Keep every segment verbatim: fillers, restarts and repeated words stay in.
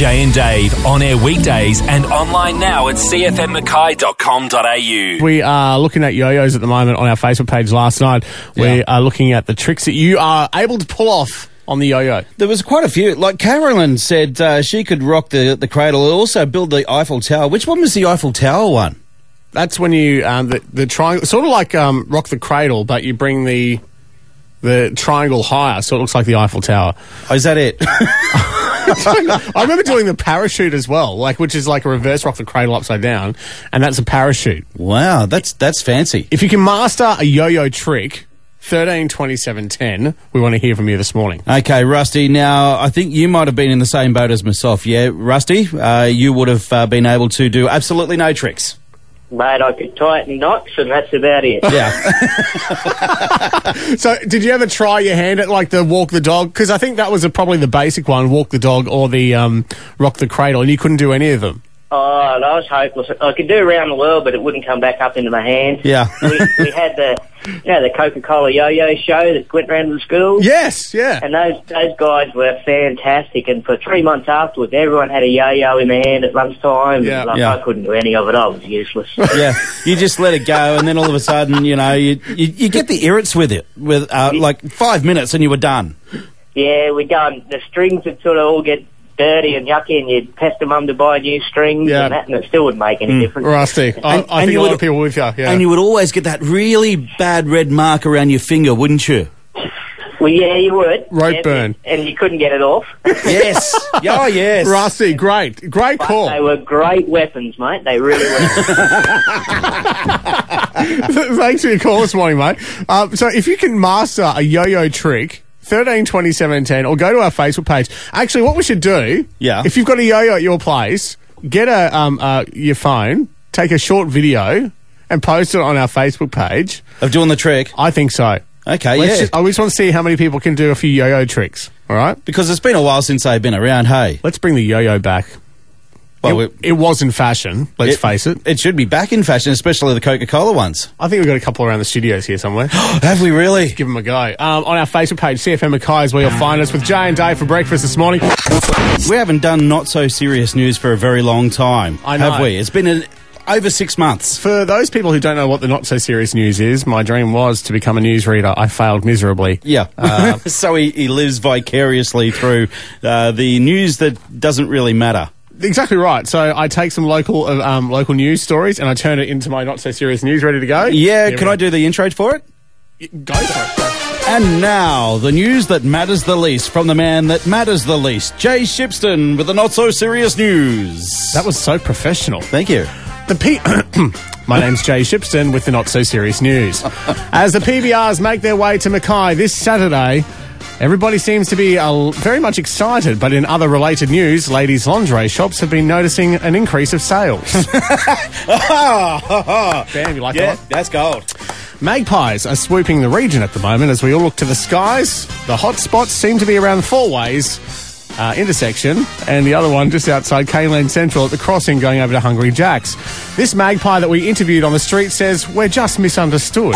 Jay and Dave, on air weekdays and online now at c f m mackay dot com dot a u. We are looking at yo-yos at the moment on our Facebook page last night. We Yeah. are looking at the tricks that you are able to pull off on the yo-yo. There was quite a few. Like Carolyn said uh, she could rock the, the cradle and also build the Eiffel Tower. Which one was the Eiffel Tower one? That's when you, um, the, the triangle, sort of like um, rock the cradle, but you bring the the triangle higher so it looks like the Eiffel Tower. Oh, is that it? I remember doing the parachute as well, like which is like a reverse rock the cradle upside down, and that's a parachute. Wow, that's that's fancy. If you can master a yo-yo trick, thirteen twenty-seven ten, we want to hear from you this morning. Okay, Rusty, now I think you might have been in the same boat as myself. Yeah, Rusty, uh, you would have uh, been able to do absolutely no tricks. Mate, I could tighten knots and that's about it. Yeah. So, did you ever try your hand at like the walk the dog? Because I think that was a, probably the basic one, walk the dog or the um, rock the cradle, and you couldn't do any of them. Oh, that was hopeless. I could do around the world, but it wouldn't come back up into my hand. Yeah. we, we had the, you know, the Coca-Cola yo-yo show that went round to the schools. Yes, yeah. And those those guys were fantastic. And for three months afterwards, everyone had a yo-yo in their hand at lunchtime. Yeah. Like, Yeah. I couldn't do any of it. I was useless. Yeah, you just let it go, and then all of a sudden, you know, you you, you get the irrits with it, with uh, like five minutes, and you were done. Yeah, we done. The strings would sort of all get dirty and yucky, and you'd pester mum to buy new strings Yeah. and that, and it still wouldn't make any difference. Rusty, I, And- I and think you a lot would- of people with you. Yeah. And you would always get that really bad red mark around your finger, wouldn't you? Well, yeah, you would. Rope Yeah, burn. And you couldn't get it off. Yes. Oh, yes. Rusty, great, great But call. they were great weapons, mate. They really were. Thanks for your call this morning, mate. Um, so, if you can master a yo-yo trick, thirteen twenty-seven ten, or go to our Facebook page. Actually, what we should do, Yeah. if you've got a yo-yo at your place, get a um uh, your phone, take a short video, and post it on our Facebook page. Of doing the trick. I think so. Okay, Let's yeah. just, I just want to see how many people can do a few yo-yo tricks. All right, Because it's been a while since they've been around, hey? let's bring the yo-yo back. Well, it, it was in fashion. Let's face it. It should be back in fashion, especially the Coca-Cola ones. I think we've got a couple around the studios here somewhere. Have we really? Give them a go. Um, on our Facebook page, C F M Mackay is where you'll find us with Jay and Dave for breakfast this morning. We haven't done not-so-serious news for a very long time, I know. have we? It's been an, over six months. For those people who don't know what the not so serious news is, my dream was to become a newsreader. I failed miserably. Yeah. Uh, so he, he lives vicariously through uh, the news that doesn't really matter. Exactly right. So I take some local uh, um, local news stories and I turn it into my not so serious news. Ready to go? Yeah, Here can we I do the intro for it? go for it? And now, the news that matters the least from the man that matters the least, Jay Shipston with the not-so-serious news. That was so professional. Thank you. The P. My name's Jay Shipston with the not so serious news. As the P B Rs make their way to Mackay this Saturday, everybody seems to be uh, very much excited, but in other related news, ladies' lingerie shops have been noticing an increase of sales. Bam, you like Yeah, that one? that's gold. Magpies are swooping the region at the moment as we all look to the skies. The hot spots seem to be around Four Ways uh, intersection and the other one just outside Kayland Central at the crossing going over to Hungry Jack's. This magpie that we interviewed on the street says, "We're just misunderstood."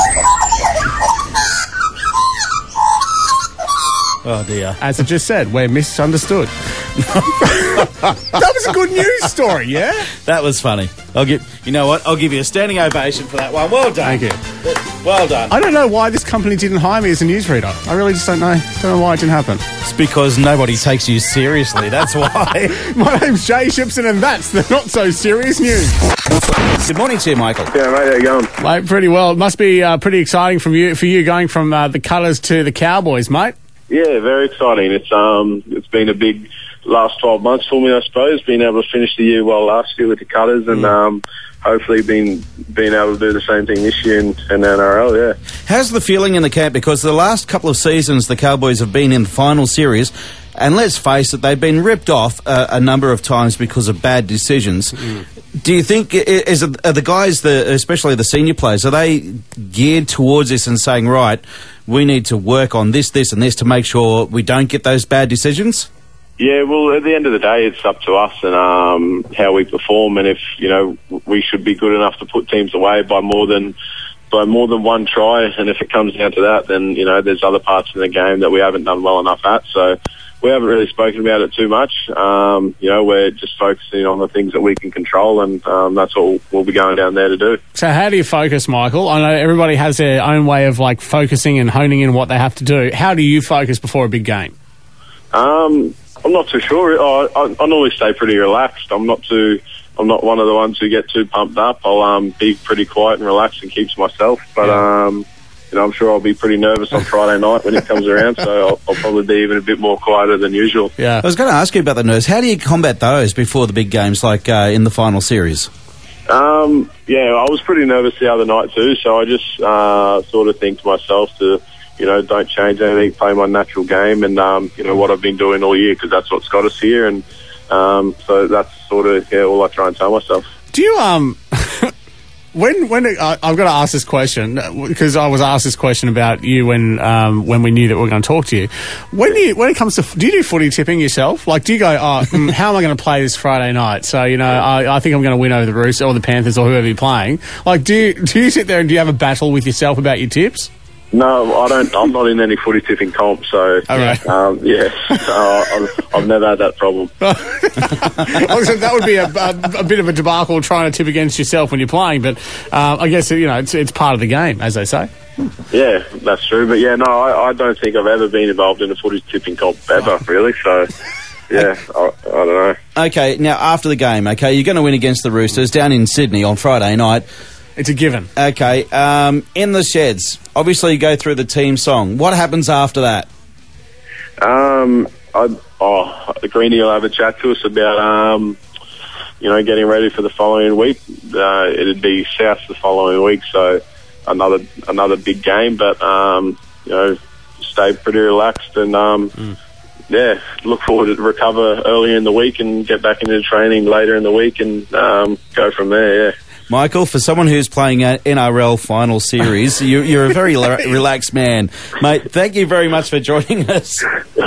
Oh, dear. As I just said, we're misunderstood. That was a good news story, yeah? That was funny. I'll give, you know what? I'll give you a standing ovation for that one. Well done. Thank you. Well done. I don't know why this company didn't hire me as a newsreader. I really just don't know. Don't know why it didn't happen. It's because nobody takes you seriously. That's why. My name's Jay Shipson and that's the not so serious news. Good morning to you, Michael. Yeah, mate, how you going? Mate, pretty well. It must be uh, pretty exciting from you for you going from uh, the Colours to the Cowboys, mate. Yeah, very exciting. It's um, it's been a big last twelve months for me, I suppose. Being able to finish the year well last year with the Cutters, and um, hopefully being being able to do the same thing this year in, in the N R L. Yeah. How's the feeling in the camp? Because the last couple of seasons, the Cowboys have been in the final series, and let's face it, they've been ripped off a, a number of times because of bad decisions. Mm. Do you think, is it, are the guys, the, especially the senior players, are they geared towards this and saying, right, we need to work on this, this and this to make sure we don't get those bad decisions? Yeah, well, at the end of the day, it's up to us and um, how we perform, and if, you know, we should be good enough to put teams away by more than by more than one try, and if it comes down to that, then, you know, there's other parts in the game that we haven't done well enough at, so we haven't really spoken about it too much. Um, you know, we're just focusing on the things that we can control, and um, that's what we'll be going down there to do. So how do you focus, Michael? I know everybody has their own way of like focusing and honing in what they have to do. How do you focus before a big game? Um, I'm not too sure. I, I, I normally stay pretty relaxed. I'm not too. I'm not one of the ones who get too pumped up. I'll um, be pretty quiet and relaxed and keep to myself. But yeah. um, you know, I'm sure I'll be pretty nervous on Friday night when it comes around. So I'll, I'll probably be even a bit more quieter than usual. Yeah. I was going to ask you about the nerves. How do you combat those before the big games, like uh, in the final series? Um, yeah, I was pretty nervous the other night too. So I just uh, sort of think to myself to, you know, don't change anything, play my natural game, and um, you know what I've been doing all year, because that's what's got us here. And um, so that's sort of yeah, all I try and tell myself. Do you um when when uh, I've got to ask this question because I was asked this question about you when um when we knew that we were going to talk to you. When you when it comes to, do you do footy tipping yourself? Like, do you go, oh, mm, how am I going to play this Friday night? So you know, I, I think I'm going to win over the Roosters or the Panthers or whoever you're playing. Like, do you, do you sit there and do you have a battle with yourself about your tips? No, I don't. I'm not in any footy tipping comp, so All right. um, yeah, uh, I've, I've never had that problem. Also, that would be a, a, a bit of a debacle trying to tip against yourself when you're playing, but uh, I guess you know it's, it's part of the game, as they say. Yeah, that's true. But yeah, no, I, I don't think I've ever been involved in a footy tipping comp ever, really. So yeah, I, I don't know. Okay, now after the game, okay, you're going to win against the Roosters down in Sydney on Friday night. It's a given. Okay, um, in the sheds, obviously you go through the team song. What happens after that? Um, I, oh, Greenie will have a chat to us about, um, you know, getting ready for the following week. Uh, it'd be South the following week, so another another big game. But um, you know, stay pretty relaxed and um, mm. yeah, look forward to recover early in the week and get back into training later in the week and um, go from there. Yeah. Michael, for someone who's playing an N R L final series, you, you're a very la- relaxed man. Mate, thank you very much for joining us.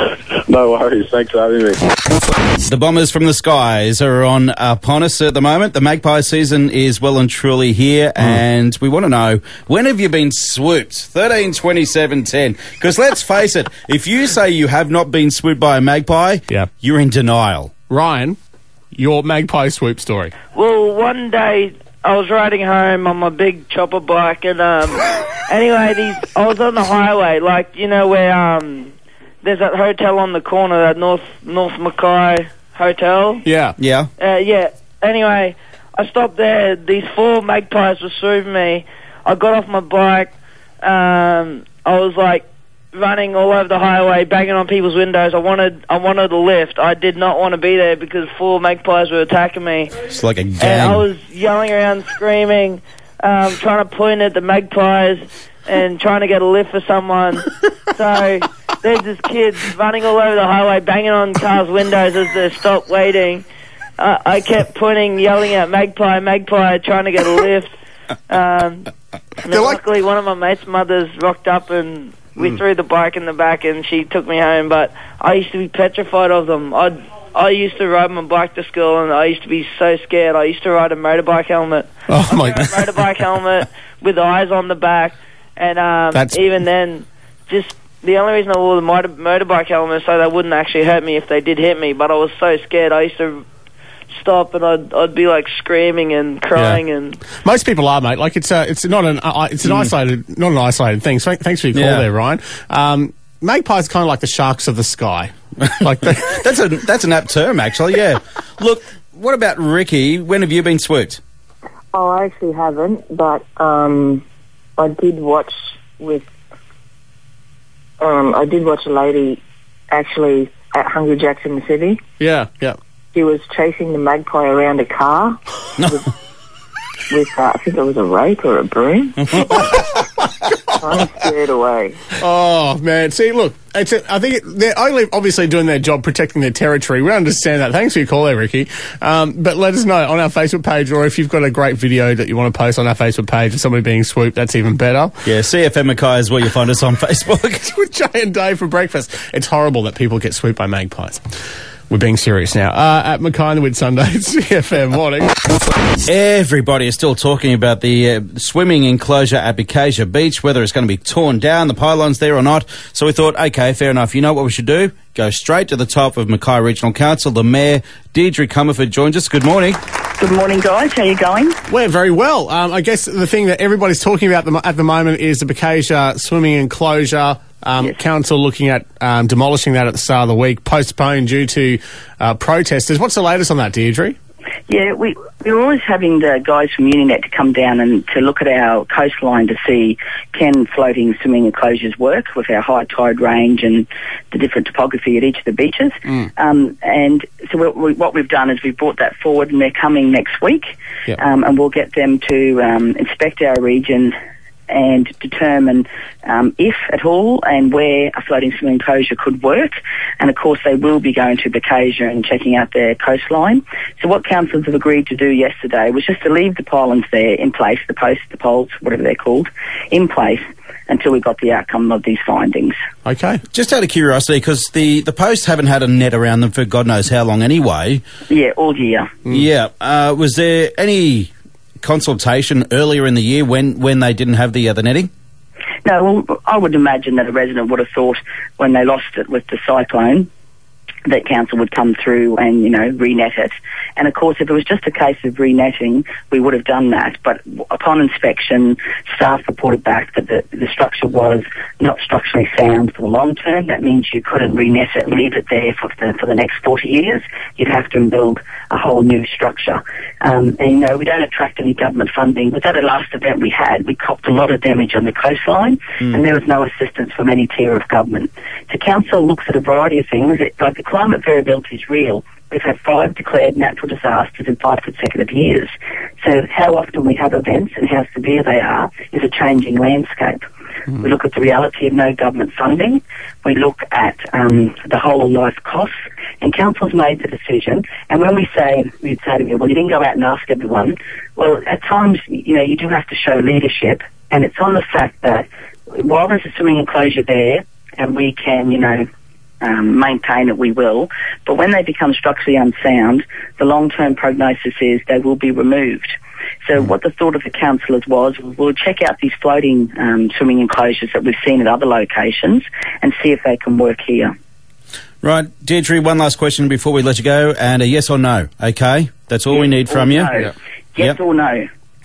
No worries. Thanks for having me. The Bombers from the Skies are on upon us at the moment. The Magpie season is well and truly here, mm. and we want to know, when have you been swooped? thirteen twenty-seven ten. Because let's face it, if you say you have not been swooped by a magpie, yeah. you're in denial. Ryan, your magpie swoop story. Well, one day I was riding home on my big chopper bike, and um, anyway, these I was on the highway, like you know where um, there's that hotel on the corner, that North North Mackay Hotel. Yeah, yeah, uh, yeah. Anyway, I stopped there. These four magpies were swooping me. I got off my bike. Um, I was like running all over the highway, banging on people's windows. I wanted, I wanted a lift. I did not want to be there because four magpies were attacking me. It's like a gang. And I was yelling around, screaming, um, trying to point at the magpies and trying to get a lift for someone. So there's this kid running all over the highway, banging on cars' windows as they stop waiting. Uh, I kept pointing, yelling at magpie, magpie, trying to get a lift. Um, and then luckily, one of my mates' mothers rocked up and we mm. threw the bike in the back and she took me home. But I used to be petrified of them. I I used to ride my bike to school and I used to be so scared. I used to ride a motorbike helmet. Oh my God. A motorbike helmet with eyes on the back. And um, even then, just the only reason I wore the motor- motorbike helmet is so they wouldn't actually hurt me if they did hit me. But I was so scared. I used to stop and I'd I'd be like screaming and crying. Yeah. And most people are, mate. Like it's uh, it's not an uh, it's an mm. isolated not an isolated thing. So thanks for your call yeah. there, Ryan. Um, magpie's kind of like the sharks of the sky. Like the that's a that's an apt term, actually. Yeah. Look, what about Ricky? When have you been swooped? Oh, I actually haven't, but um, I did watch with um, I did watch a lady actually at Hungry Jack's in the city. Yeah, yeah. She was chasing the magpie around a car with, with uh, I think it was a rake or a broom. I'm scared away. Oh, man. See, look, it's a, I think it, they're only obviously doing their job protecting their territory. We understand that. Thanks for your call there, Ricky. Um, but let us know on our Facebook page, or if you've got a great video that you want to post on our Facebook page of somebody being swooped, that's even better. Yeah, C F M Mackay is where you find us on Facebook. With Jay and Dave for breakfast. It's horrible that people get swooped by magpies. We're being serious now. Uh, at Mackay and the Whitsunday, C F M, morning. Everybody is still talking about the uh, swimming enclosure at Bukasia Beach, whether it's going to be torn down, the pylons there or not. So we thought, okay, fair enough. You know what we should do? Go straight to the top of Mackay Regional Council. The Mayor, Deirdre Comerford, joins us. Good morning. Good morning, guys. How you going? We're very well. Um, I guess the thing that everybody's talking about the, at the moment is the Bukasia swimming enclosure. Um, Yes. Council looking at um, demolishing that at the start of the week, postponed due to uh, protesters. What's the latest on that, Deirdre? Yeah, we, we're always having the guys from Uninet to come down and to look at our coastline to see can floating swimming enclosures work with our high tide range and the different topography at each of the beaches. Mm. Um, and so we, we, what we've done is we've brought that forward, and they're coming next week. Yep. Um, and we'll get them to um, inspect our region and determine um, if at all and where a floating swimming enclosure could work. And of course they will be going to Bukasia and checking out their coastline. So what councils have agreed to do yesterday was just to leave the pylons there in place, the posts, the poles, whatever they're called, in place until we got the outcome of these findings. Okay. Just out of curiosity, because the, the posts haven't had a net around them for God knows how long anyway. Yeah, all year. Mm. Yeah. Uh, was there any consultation earlier in the year when, when they didn't have the other netting? No, well, I would imagine that a resident would have thought when they lost it with the cyclone that council would come through and, you know, re-net it. And of course, if it was just a case of re-netting, we would have done that. But upon inspection, staff reported back that the, the structure was not structurally sound for the long term. That means you couldn't re-net it and leave it there for the, for the next forty years. You'd have to build a whole new structure. Um, and, you know, we don't attract any government funding. But at the last event we had, we copped a lot of damage on the coastline, mm. and there was no assistance from any tier of government. So council looks at a variety of things. It, like the climate variability is real. We've had five declared natural disasters in five consecutive years. So how often we have events and how severe they are is a changing landscape. Mm. We look at the reality of no government funding. We look at um, the whole of life costs. And council's made the decision. And when we say, we'd say to me, well, you didn't go out and ask everyone. Well, at times, you know, you do have to show leadership. And it's on the fact that while there's a swimming enclosure there and we can, you know, Um, maintain it, we will. But when they become structurally unsound, the long-term prognosis is they will be removed. So mm. what the thought of the councillors was, we'll check out these floating um, swimming enclosures that we've seen at other locations and see if they can work here. Right, Deirdre, one last question before we let you go, and a yes or no, okay? That's all yes we need from you. No. Yep. Yes yep. or no.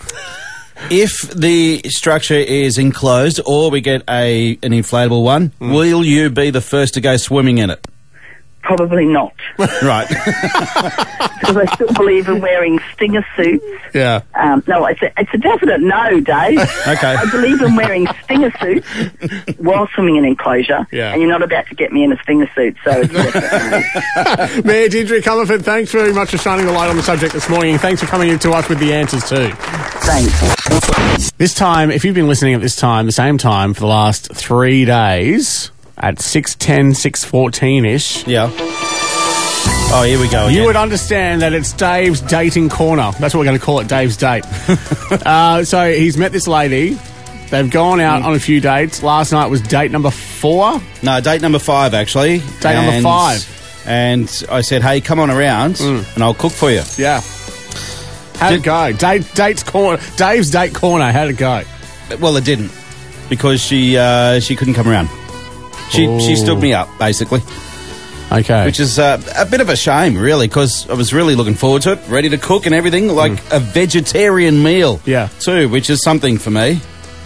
If the structure is enclosed or we get a an inflatable one, mm. will you be the first to go swimming in it? Probably not. Right. Because I still believe in wearing stinger suits. Yeah. Um, no, it's a, it's a definite no, Dave. Okay. I believe in wearing stinger suits while swimming in enclosure. Yeah. And you're not about to get me in a stinger suit, so it's a definite no. Mayor Deirdre Comerford, thanks very much for shining a light on the subject this morning. Thanks for coming in to us with the answers too. Thanks. This time, if you've been listening at this time, the same time for the last three days, at six ten, six fourteen-ish, Yeah. Oh, here we go again. you would understand that it's Dave's dating corner. That's what we're going to call it, Dave's date. uh, so he's met this lady. They've gone out mm. on a few dates. Last night was date number four. No, date number five, actually. Date number five. And I said, hey, come on around mm. and I'll cook for you. Yeah. How'd Did, it go? Date, date's corner. Dave's date corner. How'd it go? Well, it didn't, because she uh, she couldn't come around. She Ooh. she stood me up, basically. Okay. Which is uh, a bit of a shame, really, because I was really looking forward to it, ready to cook and everything, like mm. a vegetarian meal. Yeah. Too, which is something for me.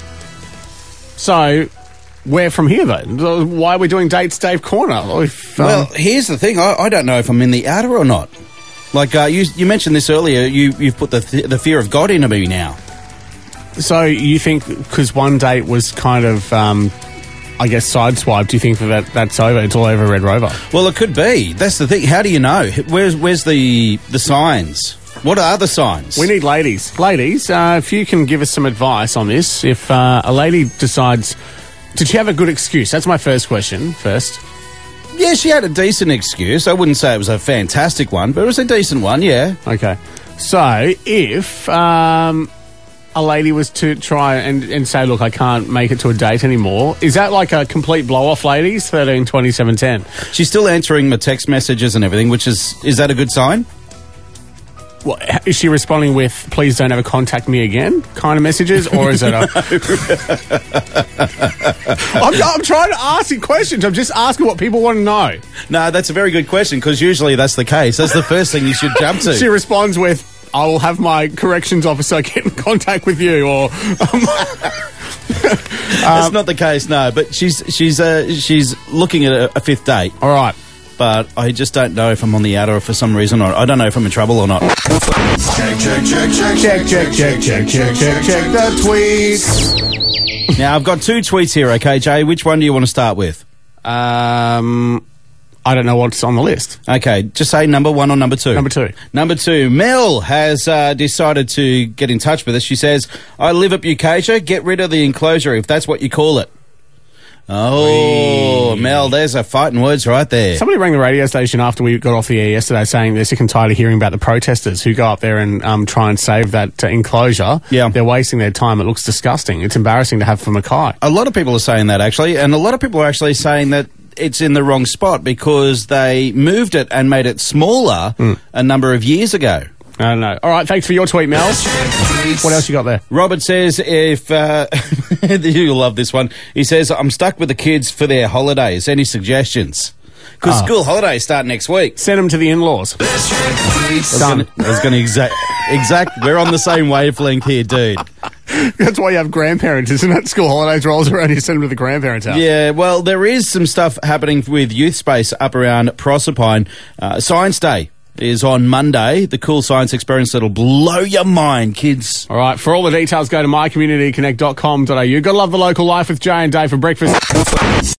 So, where from here, though? Why are we doing Dates Dave Corner? If, um... Well, here's the thing. I, I don't know if I'm in the outer or not. Like, uh, you you mentioned this earlier, you, you've put the th- the fear of God into me now. So, you think, because one date was kind of... Um, I guess sideswiped, do you think that that's over? It's all over Red Rover? Well, it could be. That's the thing. How do you know? Where's where's the the signs? What are the signs? We need ladies. Ladies, uh, if you can give us some advice on this. If uh, a lady decides... Did she have a good excuse? That's my first question, first. Yeah, she had a decent excuse. I wouldn't say it was a fantastic one, but it was a decent one, yeah. Okay. So, if... Um, a lady was to try and, and say, look, I can't make it to a date anymore, is that like a complete blow-off, ladies? thirteen twenty seven ten. She's still answering my text messages and everything, which is, is that a good sign? Well, is she responding with, please don't ever contact me again kind of messages? Or is it a... I'm, I'm trying to ask you questions. I'm just asking what people want to know. No, that's a very good question, because usually that's the case. That's the first thing you should jump to. She responds with, I will have my corrections officer get in contact with you, or... Um, That's not the case, no. But she's she's uh, she's looking at a, a fifth date. All right. But I just don't know if I'm on the outer for some reason, or I don't know if I'm in trouble or not. Check, check, check, check, check, check, check, check, check, check, check the tweets. Now, I've got two tweets here, okay, Jay? Which one do you want to start with? Um, I don't know what's on the list. Okay, just say number one or number two. Number two. Number two. Mel has uh, decided to get in touch with us. She says, I live at Bukasia. Get rid of the enclosure, if that's what you call it. Oh, Wee. Mel, there's a fighting words right there. Somebody rang the radio station after we got off the air yesterday saying they're sick and tired of hearing about the protesters who go up there and um, try and save that uh, enclosure. Yeah. They're wasting their time. It looks disgusting. It's embarrassing to have for Mackay. A lot of people are saying that, actually, and a lot of people are actually saying that it's in the wrong spot because they moved it and made it smaller mm. a number of years ago. I don't know. All right, thanks for your tweet, Mel. What else you got there? Robert says, if uh, you'll love this one. He says, I'm stuck with the kids for their holidays. Any suggestions? Because oh. school holidays start next week. Send them to the in-laws. Done. I was going to exact, exact. We're on the same wavelength here, dude. That's why you have grandparents, isn't it? School holidays rolls around, you send them to the grandparents' house. Yeah, well, there is some stuff happening with Youth Space up around Proserpine. Uh, Science Day is on Monday. The cool science experience that'll blow your mind, kids. All right, for all the details, go to my community connect dot com dot a u. Gotta love the local life with Jay and Dave for breakfast.